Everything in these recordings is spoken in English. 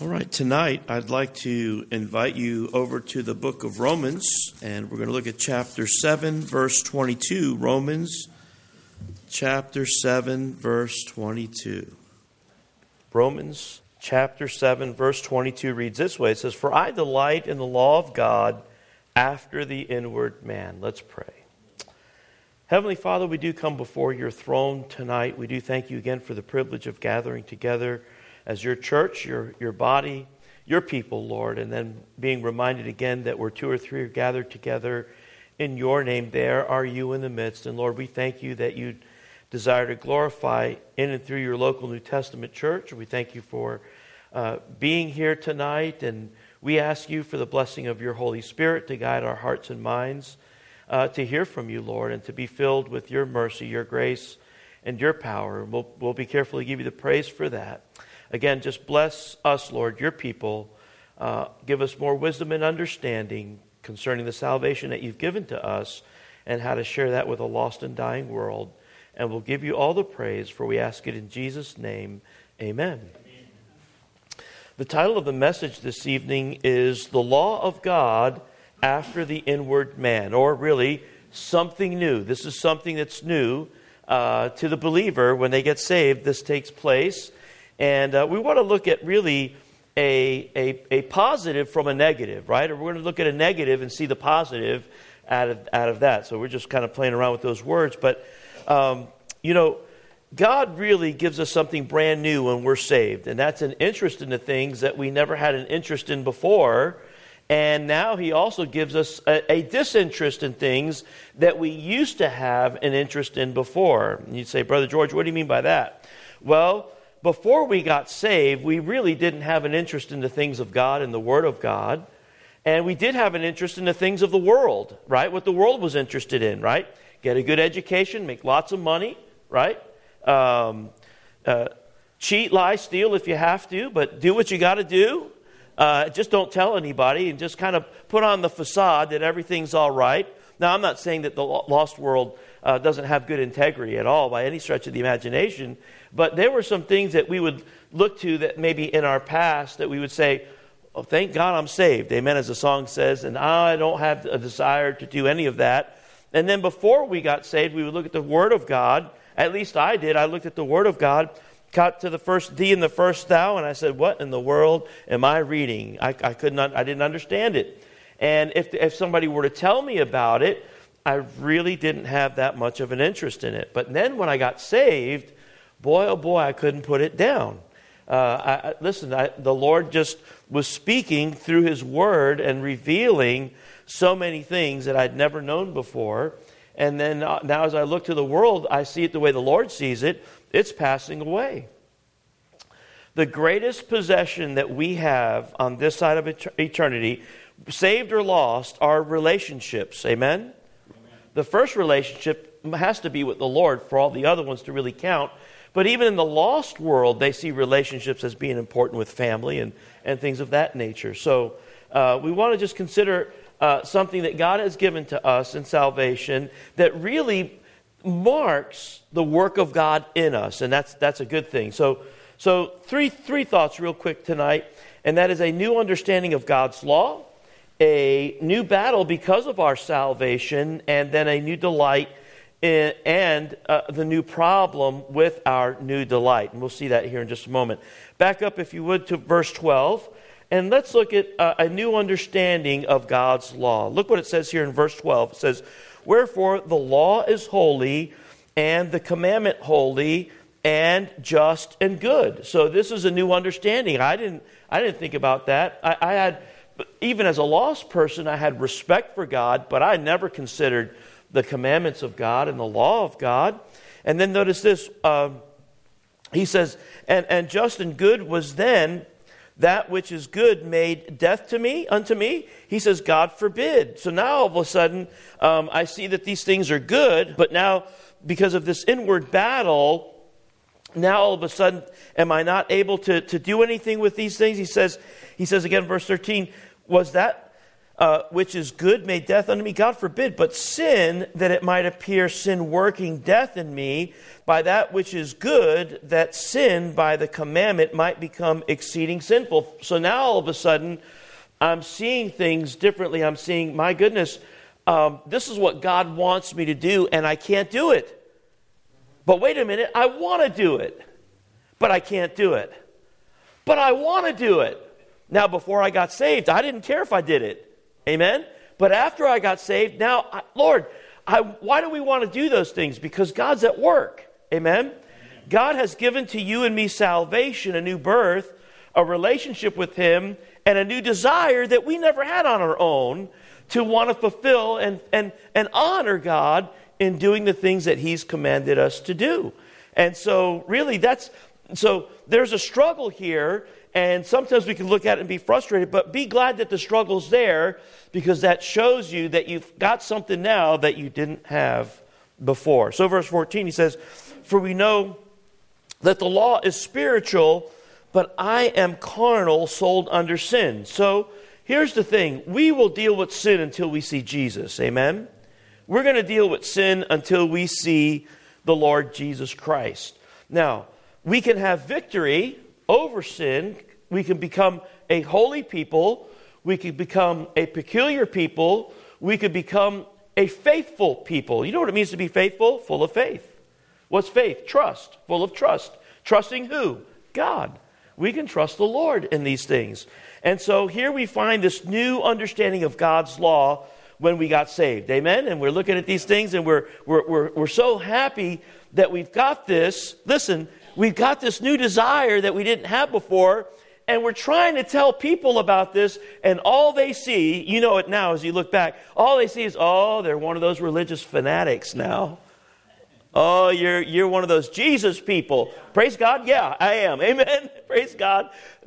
All right, tonight I'd like to invite you over to the book of Romans, and we're going to look at chapter 7, verse 22. Romans chapter 7, verse 22. Romans chapter 7, verse 22 reads this way. It says, "For I delight in the law of God after the inward man." Let's pray. Heavenly Father, we do come before your throne tonight. We do thank you again for the privilege of gathering together as your church, your body, your people, Lord, and then being reminded again that where two or three are gathered together in your name, there are you in the midst. And Lord, we thank you that you desire to glorify in and through your local New Testament church. We thank you for being here tonight, and we ask you for the blessing of your Holy Spirit to guide our hearts and minds to hear from you, Lord, and to be filled with your mercy, your grace, and your power. We'll be careful to give you the praise for that. Again, just bless us, Lord, your people. Give us more wisdom and understanding concerning the salvation that you've given to us and how to share that with a lost and dying world. And we'll give you all the praise, for we ask it in Jesus' name. Amen. The title of the message this evening is The Law of God After the Inward Man, or really, something new. This is something that's new to the believer. When they get saved, this takes place. And we want to look at really a positive from a negative, right? Or we're going to look at a negative and see the positive out of that. So we're just kind of playing around with those words. But, God really gives us something brand new when we're saved. And that's an interest in the things that we never had an interest in before. And now he also gives us a disinterest in things that we used to have an interest in before. And you'd say, Brother George, what do you mean by that? Well, before we got saved, we really didn't have an interest in the things of God and the Word of God. And we did have an interest in the things of the world, right? What the world was interested in, right? Get a good education, make lots of money, right? Cheat, lie, steal if you have to, but do what you got to do. Just don't tell anybody and just kind of put on the facade that everything's all right. Now, I'm not saying that the lost world doesn't have good integrity at all by any stretch of the imagination, but there were some things that we would look to that maybe in our past that we would say, oh, thank God I'm saved, amen, as the song says, and I don't have a desire to do any of that. And then before we got saved, we would look at the Word of God. At least I did. I looked at the Word of God, got to the first thee and the first thou, and I said, what in the world am I reading? I didn't understand it. And if somebody were to tell me about it, I really didn't have that much of an interest in it. But then when I got saved, boy, oh boy, I couldn't put it down. The Lord just was speaking through His Word and revealing so many things that I'd never known before. And then now as I look to the world, I see it the way the Lord sees it. It's passing away. The greatest possession that we have on this side of eternity, saved or lost, are relationships. Amen? Amen? The first relationship has to be with the Lord for all the other ones to really count. But even in the lost world, they see relationships as being important with family and things of that nature. So we want to just consider something that God has given to us in salvation that really marks the work of God in us. And that's a good thing. So three thoughts real quick tonight. And that is a new understanding of God's law, a new battle because of our salvation, and then a new delight and the new problem with our new delight. And we'll see that here in just a moment. Back up, if you would, to verse 12. And let's look at a new understanding of God's law. Look what it says here in verse 12. It says, "Wherefore the law is holy, and the commandment holy, and just and good." So this is a new understanding. I didn't think about that. I had, even as a lost person, I had respect for God, but I never considered the commandments of God and the law of God. And then notice this. He says, and just and good was then that which is good made death to me, unto me. He says, God forbid. So now all of a sudden, I see that these things are good, but now because of this inward battle, now all of a sudden, am I not able to do anything with these things? He says again, verse 13, was that which is good made death unto me? God forbid. But sin, that it might appear sin working death in me, by that which is good, that sin by the commandment might become exceeding sinful. So now all of a sudden, I'm seeing things differently. I'm seeing, my goodness, this is what God wants me to do, and I can't do it. But wait a minute, I want to do it, but I can't do it. But I want to do it. Now, before I got saved, I didn't care if I did it. Amen? But after I got saved, now, Lord, why do we want to do those things? Because God's at work. Amen? God has given to you and me salvation, a new birth, a relationship with Him, and a new desire that we never had on our own to want to fulfill and honor God in doing the things that He's commanded us to do. And so, really, there's a struggle here. And sometimes we can look at it and be frustrated, but be glad that the struggle's there, because that shows you that you've got something now that you didn't have before. So verse 14, he says, for we know that the law is spiritual, but I am carnal, sold under sin. So here's the thing. We will deal with sin until we see Jesus. Amen? We're going to deal with sin until we see the Lord Jesus Christ. Now, we can have victory over sin. We can become a holy people. We can become a peculiar people. We could become a faithful people. You know what it means to be faithful? Full of faith. What's faith? Trust. Full of trust. Trusting who? God. We can trust the Lord in these things. And so here we find this new understanding of God's law when we got saved. Amen? And we're looking at these things, and we're so happy that we've got this. Listen, we've got this new desire that we didn't have before, and we're trying to tell people about this, and all they see, you know it now as you look back, all they see is, oh, they're one of those religious fanatics now. Oh, you're one of those Jesus people. Praise God. Yeah, I am. Amen. Praise God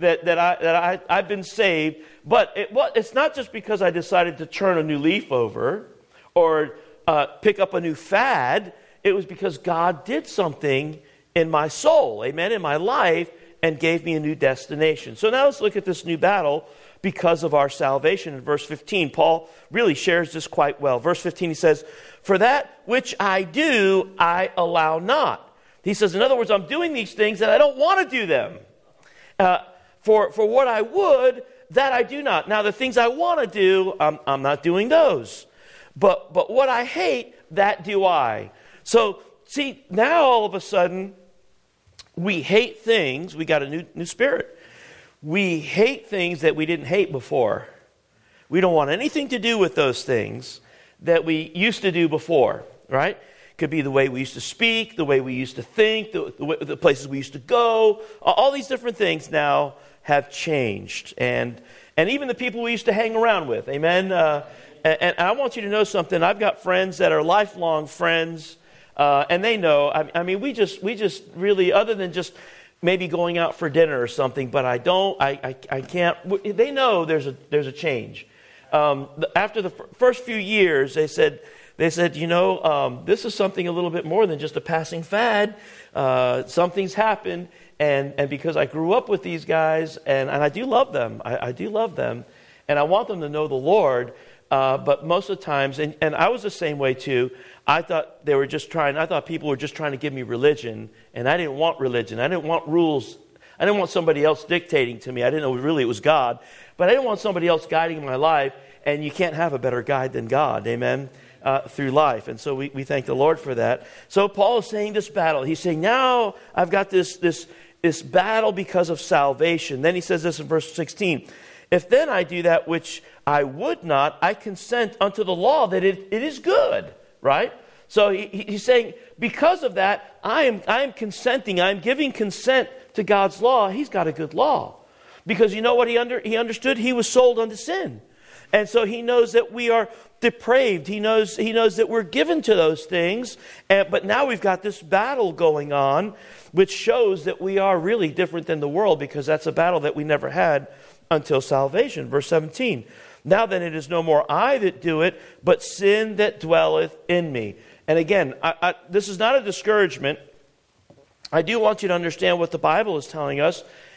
that I've been saved. But it's not just because I decided to turn a new leaf over or pick up a new fad. It was because God did something in my soul, amen, in my life, and gave me a new destination. So now let's look at this new battle because of our salvation. In verse 15, Paul really shares this quite well. Verse 15, he says, for that which I do, I allow not. He says, in other words, I'm doing these things and I don't want to do them. For what I would, that I do not. Now, the things I want to do, I'm not doing those. But what I hate, that do I. So, see, now all of a sudden, we hate things. We got a new spirit. We hate things that we didn't hate before. We don't want anything to do with those things that we used to do before, right? Could be the way we used to speak, the way we used to think, the places we used to go. All these different things now have changed. And even the people we used to hang around with, amen? And I want you to know something. I've got friends that are lifelong friends, and they know. I mean, we just really, other than just maybe going out for dinner or something, but I can't. They know there's a change. After the first few years, they said, you know, this is something a little bit more than just a passing fad. Something's happened, and because I grew up with these guys, and I do love them. I do love them, and I want them to know the Lord. But most of the times, and I was the same way too, I thought people were just trying to give me religion, and I didn't want religion. I didn't want rules. I didn't want somebody else dictating to me. I didn't know really it was God, but I didn't want somebody else guiding my life, and you can't have a better guide than God, amen, through life. And so we thank the Lord for that. So Paul is saying this battle. He's saying, now I've got this battle because of salvation. Then he says this in verse 16, if then I do that which I would not, I consent unto the law that it is good, right? So he's saying, because of that, I am consenting. I'm giving consent to God's law. He's got a good law. Because you know what he understood? He was sold unto sin. And so he knows that we are depraved. He knows that we're given to those things. But now we've got this battle going on, which shows that we are really different than the world, because that's a battle that we never had until salvation. Verse 17. Now then it is no more I that do it, but sin that dwelleth in me. And again, this is not a discouragement. I do want you to understand what the Bible is telling us.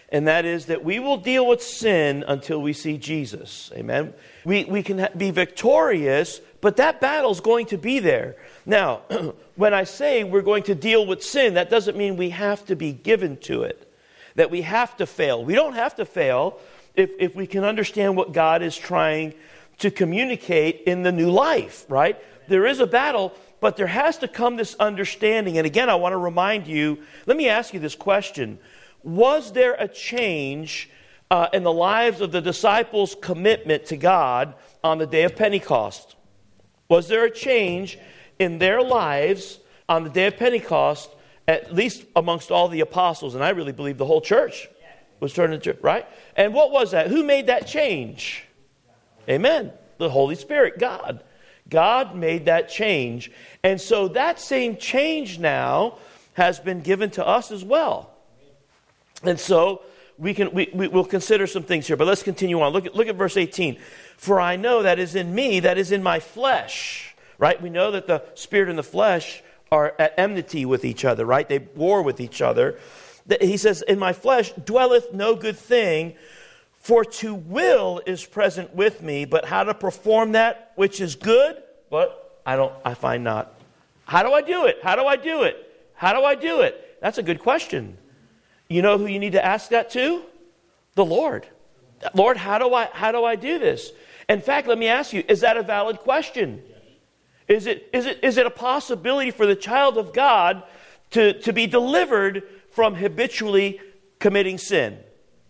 And that is that we will deal with sin until we see Jesus. Amen. We can be victorious, but that battle's going to be there. Now, when I say we're going to deal with sin, that doesn't mean we have to be given to it, that we have to fail. We don't have to fail if we can understand what God is trying to communicate in the new life, right? There is a battle, but there has to come this understanding. And again, I want to remind you, let me ask you this question. Was there a change in the lives of the disciples' commitment to God on the day of Pentecost? Was there a change in their lives on the day of Pentecost, at least amongst all the apostles? And I really believe the whole church was turned into, right? And what was that? Who made that change? Amen. The Holy Spirit, God. God made that change. And so that same change now has been given to us as well. And so we'll consider some things here, but let's continue on. Look at verse 18. For I know that is in me, that is in my flesh. Right? We know that the spirit and the flesh are at enmity with each other, right? They war with each other. He says, in my flesh dwelleth no good thing, for to will is present with me, but how to perform that which is good, but I find not. How do I do it? How do I do it? How do I do it? That's a good question. You know who you need to ask that to? The Lord. Lord, how do I do this? In fact, let me ask you, is that a valid question? Is it a possibility for the child of God to be delivered from habitually committing sin?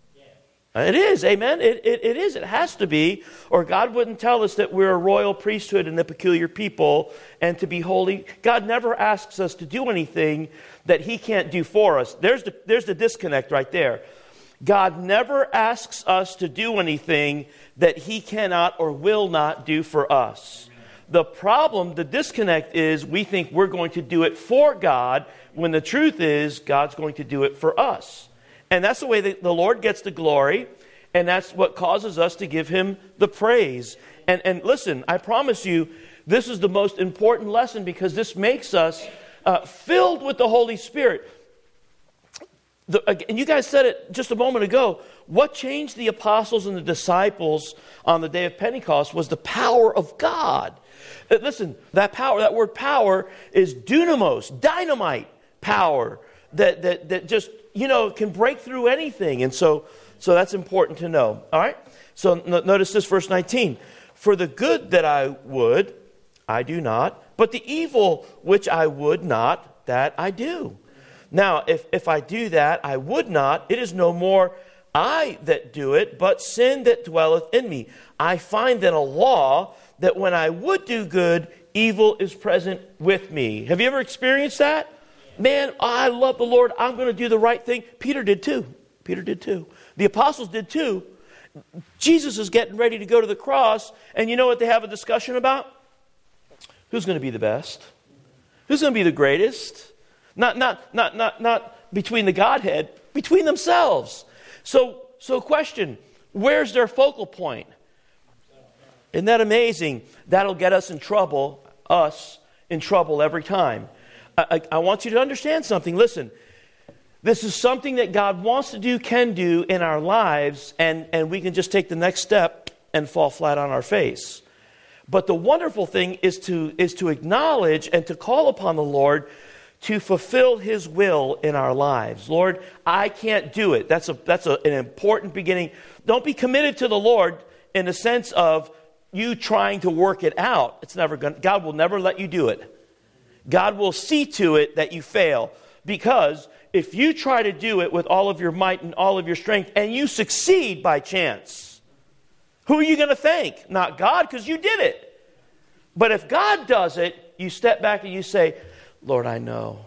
It is, amen. It is. It has to be, or God wouldn't tell us that we're a royal priesthood and a peculiar people and to be holy. God never asks us to do anything that He can't do for us. There's the disconnect right there. God never asks us to do anything that He cannot or will not do for us. The problem, the disconnect is we think we're going to do it for God when the truth is God's going to do it for us. And that's the way that the Lord gets the glory, and that's what causes us to give Him the praise. And listen, I promise you, this is the most important lesson because this makes us filled with the Holy Spirit. And you guys said it just a moment ago. What changed the apostles and the disciples on the day of Pentecost was the power of God. Listen, that power, that word power is dunamos, dynamite power that just, can break through anything. And so that's important to know. All right? So notice this, verse 19. For the good that I would, I do not, but the evil which I would not, that I do. Now, if I do that, I would not, it is no more I that do it, but sin that dwelleth in me. I find then a law that when I would do good, evil is present with me. Have you ever experienced that? Man, I love the Lord. I'm going to do the right thing. Peter did too. The apostles did too. Jesus is getting ready to go to the cross, and you know what they have a discussion about? Who's going to be the best? Who's going to be the greatest? Not between the Godhead, between themselves. So question, where's their focal point? Isn't that amazing? That'll get us in trouble every time. I want you to understand something. Listen, this is something that God wants to do, can do in our lives, and we can just take the next step and fall flat on our face. But the wonderful thing is to acknowledge and to call upon the Lord to fulfill His will in our lives. Lord, I can't do it. That's an important beginning. Don't be committed to the Lord in the sense of you trying to work it out. God will never let you do it. God will see to it that you fail. Because if you try to do it with all of your might and all of your strength and you succeed by chance, who are you going to thank? Not God, because you did it. But if God does it, you step back and you say, Lord, I know.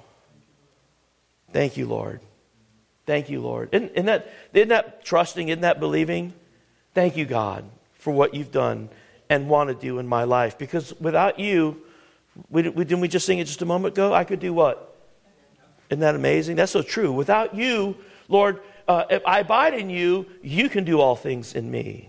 Thank you, Lord. Thank you, Lord. Isn't that trusting? Isn't that believing? Thank you, God, for what you've done and want to do in my life. Because without you, didn't we just sing it just a moment ago? I could do what? Isn't that amazing? That's so true. Without you, Lord, if I abide in you, you can do all things in me.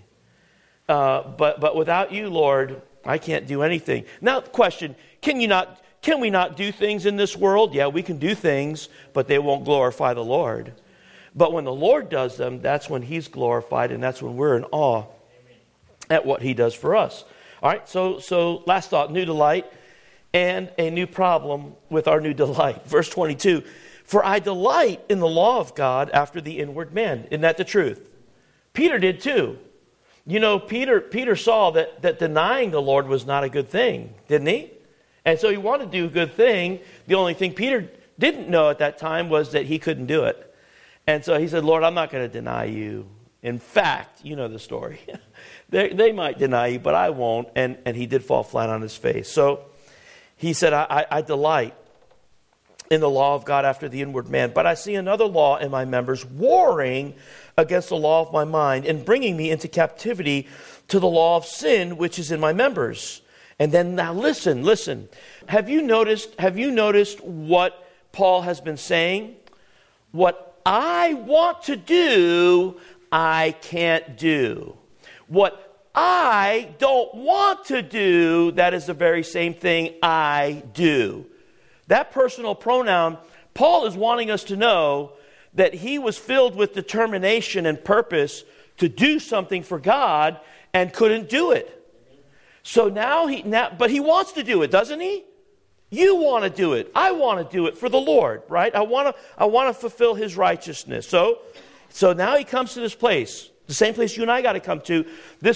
But without you, Lord, I can't do anything. Now, the question, can we not do things in this world? Yeah, we can do things, but they won't glorify the Lord. But when the Lord does them, that's when He's glorified, and that's when we're in awe at what He does for us. All right, so last thought, new delight and a new problem with our new delight. Verse 22, for I delight in the law of God after the inward man. Isn't that the truth? Peter did too. You know, Peter saw that denying the Lord was not a good thing, didn't he? And so he wanted to do a good thing. The only thing Peter didn't know at that time was that he couldn't do it. And so he said, Lord, I'm not going to deny you. In fact, you know the story. They might deny you, but I won't. And he did fall flat on his face. So he said, I delight in the law of God after the inward man. But I see another law in my members warring against the law of my mind and bringing me into captivity to the law of sin which is in my members. And then now listen. Have you noticed what Paul has been saying? What I want to do, I can't do. What I don't want to do, that is the very same thing I do. That personal pronoun, Paul is wanting us to know that he was filled with determination and purpose to do something for God and couldn't do it. So but he wants to do it, doesn't he? You want to do it. I want to do it for the Lord, right? I want to fulfill His righteousness. So now he comes to this place, the same place you and I got to come to. This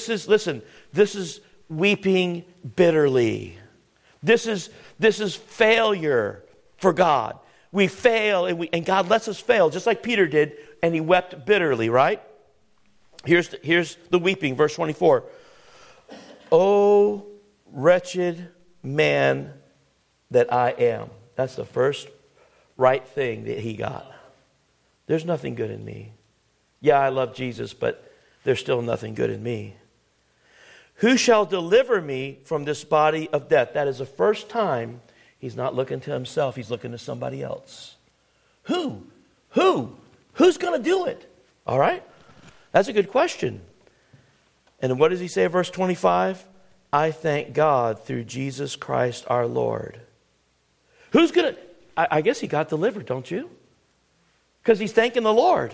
is weeping bitterly. This is failure for God. We fail and God lets us fail, just like Peter did, and he wept bitterly, right? Here's the weeping, verse 24. Oh, wretched man that I am. That's the first right thing that he got. There's nothing good in me. Yeah, I love Jesus, but there's still nothing good in me. Who shall deliver me from this body of death? That is the first time he's not looking to himself. He's looking to somebody else. Who? Who's going to do it? All right? That's a good question. And what does he say in verse 25? I thank God through Jesus Christ our Lord. Who's going to... I guess he got delivered, don't you? Because he's thanking the Lord.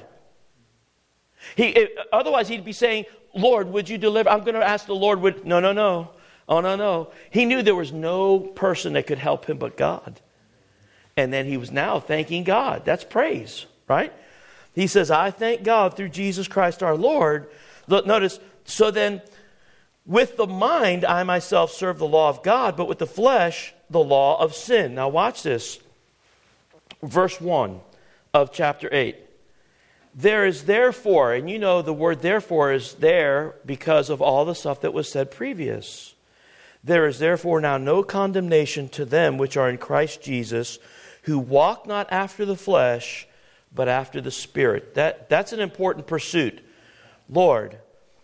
Otherwise he'd be saying, Lord, would you deliver? I'm going to ask the Lord. No. Oh, no. He knew there was no person that could help him but God. And then he was now thanking God. That's praise, right? He says, I thank God through Jesus Christ our Lord. Look, notice, so then with the mind I myself serve the law of God, but with the flesh the law of sin. Now watch this. Verse 1 of chapter 8. There is therefore, and you know the word therefore is there because of all the stuff that was said previous. There is therefore now no condemnation to them which are in Christ Jesus, who walk not after the flesh, but after the Spirit. That's an important pursuit. Lord,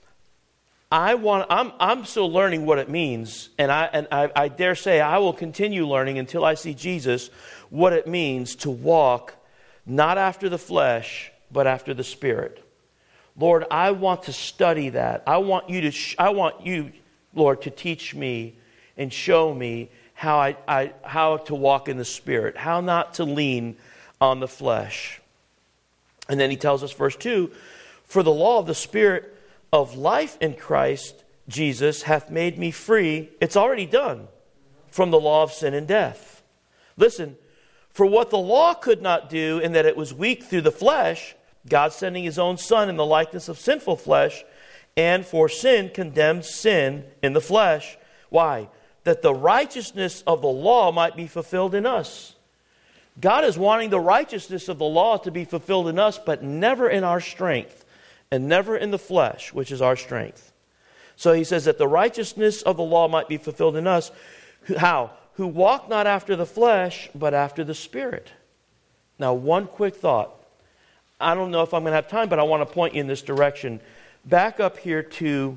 I'm still learning what it means, and I dare say I will continue learning until I see Jesus what it means to walk not after the flesh, but after the Spirit. Lord, I want to study that. I want you, Lord, to teach me and show me how to walk in the Spirit, how not to lean on the flesh. And then he tells us, verse 2, for the law of the Spirit of life in Christ Jesus hath made me free. It's already done. From the law of sin and death. Listen, for what the law could not do in that it was weak through the flesh, God sending His own Son in the likeness of sinful flesh, and for sin condemned sin in the flesh. Why? That the righteousness of the law might be fulfilled in us. God is wanting the righteousness of the law to be fulfilled in us, but never in our strength, and never in the flesh, which is our strength. So he says that the righteousness of the law might be fulfilled in us. How? Who walk not after the flesh, but after the Spirit. Now, one quick thought. I don't know if I'm going to have time, but I want to point you in this direction. Back up here to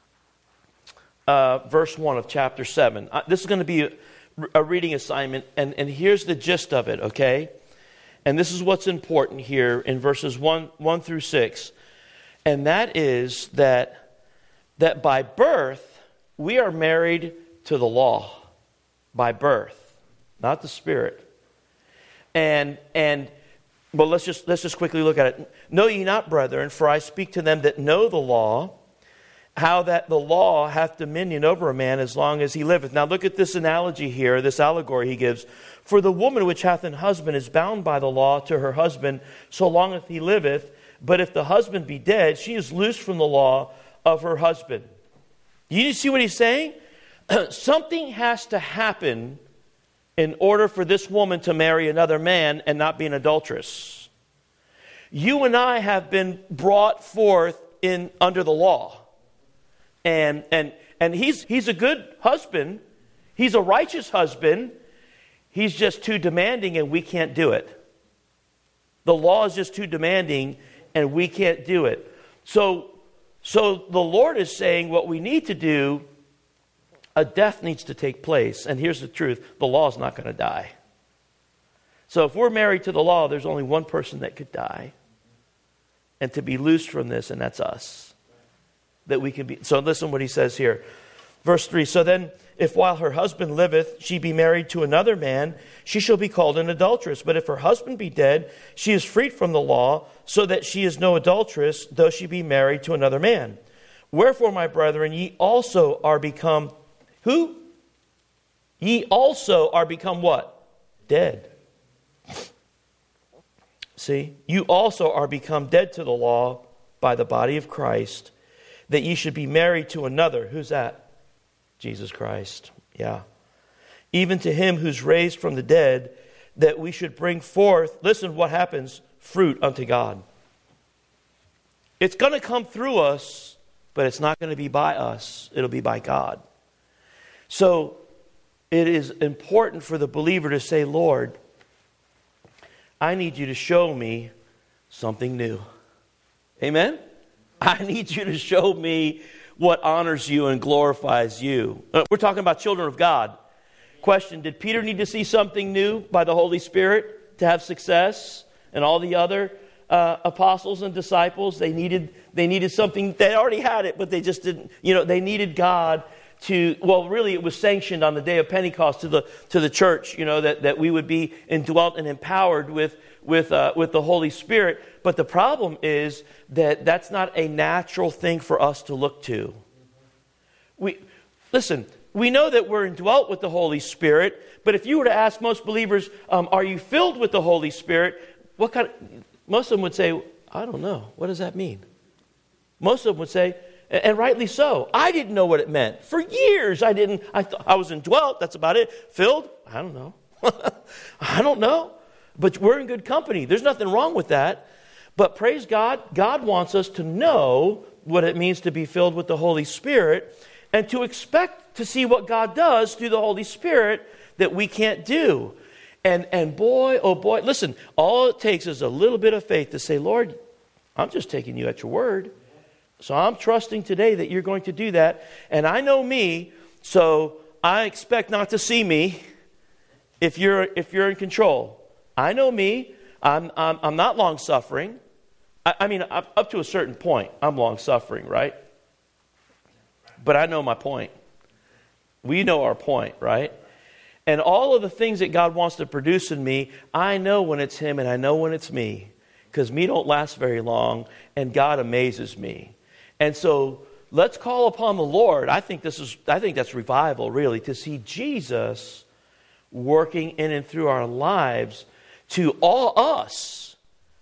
verse 1 of chapter 7. This is going to be a reading assignment, and here's the gist of it, okay? And this is what's important here in verses 1 through 6. And that is that by birth, we are married to the law. By birth, not the Spirit. And But let's just quickly look at it. Know ye not, brethren, for I speak to them that know the law, how that the law hath dominion over a man as long as he liveth. Now look at this analogy here, this allegory he gives. For the woman which hath an husband is bound by the law to her husband so long as he liveth. But if the husband be dead, she is loosed from the law of her husband. You see what he's saying? Something has to happen in order for this woman to marry another man and not be an adulteress. You and I have been brought forth under the law. And he's a good husband. He's a righteous husband. He's just too demanding and we can't do it. The law is just too demanding and we can't do it. So the Lord is saying what we need to do, a death needs to take place. And here's the truth, the law is not going to die. So if we're married to the law, there's only one person that could die. And to be loosed from this, and that's us. That we can be. So listen what he says here. Verse 3, so then, if while her husband liveth, she be married to another man, she shall be called an adulteress. But if her husband be dead, she is freed from the law, so that she is no adulteress, though she be married to another man. Wherefore, my brethren, ye also are become, who? Ye also are become what? Dead. See? You also are become dead to the law by the body of Christ, that ye should be married to another. Who's that? Jesus Christ. Yeah. Even to him who's raised from the dead, that we should bring forth, listen what happens, fruit unto God. It's going to come through us, but it's not going to be by us. It'll be by God. So it is important for the believer to say, Lord, I need you to show me something new. Amen? I need you to show me what honors you and glorifies you. We're talking about children of God. Question, did Peter need to see something new by the Holy Spirit to have success? And all the other apostles and disciples, they needed something. They already had it, but they just didn't. They needed God to. Well, really, it was sanctioned on the day of Pentecost to the church. That we would be indwelt and empowered with the Holy Spirit. But the problem is that that's not a natural thing for us to look to. We know that we're indwelt with the Holy Spirit, but if you were to ask most believers, are you filled with the Holy Spirit? Most of them would say, I don't know. What does that mean? Most of them would say, and rightly so, I didn't know what it meant. For years, I didn't. I was indwelt, that's about it. Filled? I don't know. I don't know. But we're in good company. There's nothing wrong with that. But praise God, God wants us to know what it means to be filled with the Holy Spirit and to expect to see what God does through the Holy Spirit that we can't do. And boy, oh boy, listen, all it takes is a little bit of faith to say, Lord, I'm just taking you at your word. So I'm trusting today that you're going to do that. And I know me, so I expect not to see me if you're in control. I know me. I'm not long-suffering. I mean, up to a certain point, I'm long-suffering, right? But I know my point. We know our point, right? And all of the things that God wants to produce in me, I know when it's Him and I know when it's me. Because me don't last very long, and God amazes me. And so let's call upon the Lord. I think that's revival, really, to see Jesus working in and through our lives to awe us,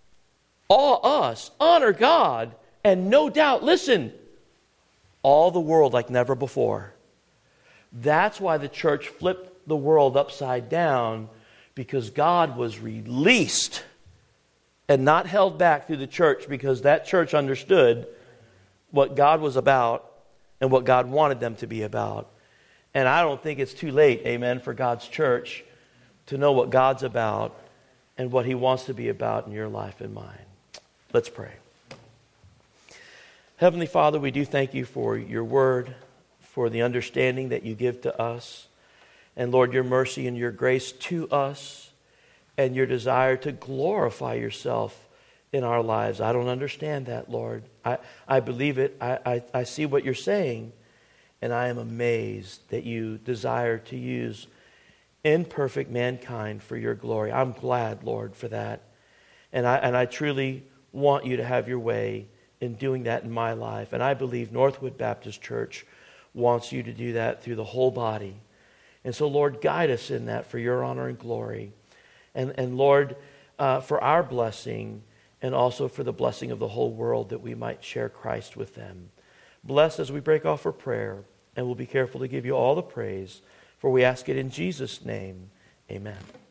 honor God, and no doubt, listen, all the world like never before. That's why the church flipped the world upside down, because God was released and not held back through the church, because that church understood what God was about and what God wanted them to be about. And I don't think it's too late, amen, for God's church to know what God's about and what He wants to be about in your life and mine. Let's pray. Heavenly Father, we do thank you for your word, for the understanding that you give to us. And Lord, your mercy and your grace to us, and your desire to glorify yourself in our lives. I don't understand that, Lord. I believe it. I see what you're saying, and I am amazed that you desire to use imperfect mankind for your glory. I'm glad, Lord, for that. And I truly want you to have your way in doing that in my life. And I believe Northwood Baptist Church wants you to do that through the whole body. And so, Lord, guide us in that for your honor and glory. And Lord, for our blessing and also for the blessing of the whole world, that we might share Christ with them. Bless as we break off for prayer, and we'll be careful to give you all the praise, for we ask it in Jesus' name. Amen.